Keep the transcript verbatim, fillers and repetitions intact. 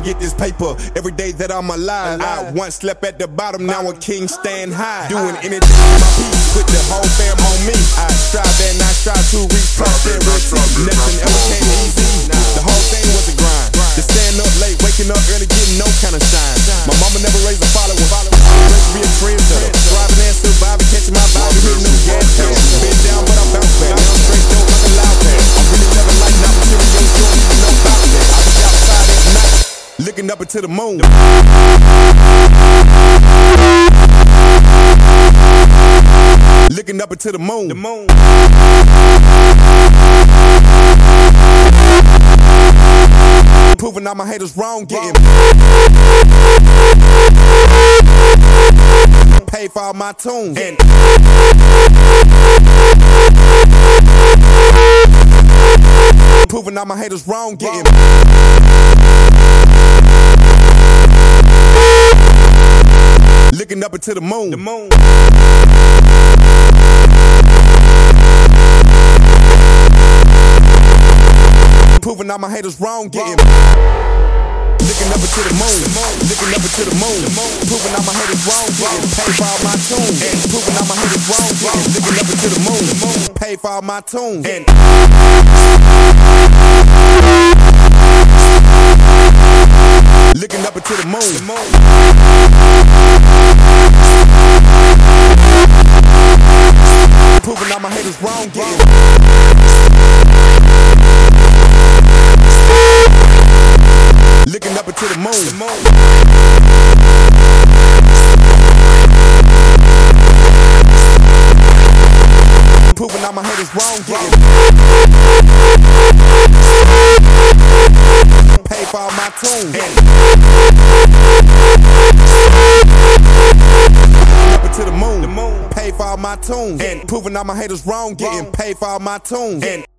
get this paper every day that I'm alive. I once slept at the bottom, now a king stand high. Doing anything for my peace, with the whole fam on me. I strive and I strive to reach prosperity. Nothing ever came easy. The whole thing was a grind. To stand up late, waking up early, getting no kind of shine. My mama never raised a follower. Raised to be a trendsetter. Thriving and surviving, catching my vibe, hit a new gas tank. Been down, but I bounce back. Now I'm straight dope like a loud pack. I'm really loving life, not material. You don't even know about that. I be outside at night, looking up into the moon. Looking up into the moon. The moon. Proving all my haters wrong, getting paid for all my tunes. And proving all my haters wrong, getting looking up into the moon. The moon. Proving all my haters wrong, getting looking up into the moon, looking up into the moon. Proving all my haters wrong, getting paid for all my tunes. Proving all my haters wrong, getting looking up into the moon, paid for all my tunes. And looking up into the moon. Proving all my haters wrong, getting looking up into the moon. Proving all my haters wrong, getting paid for all my tunes. Looking up into the moon, paid for all my tunes. Proving all my haters wrong, getting paid for all my tunes.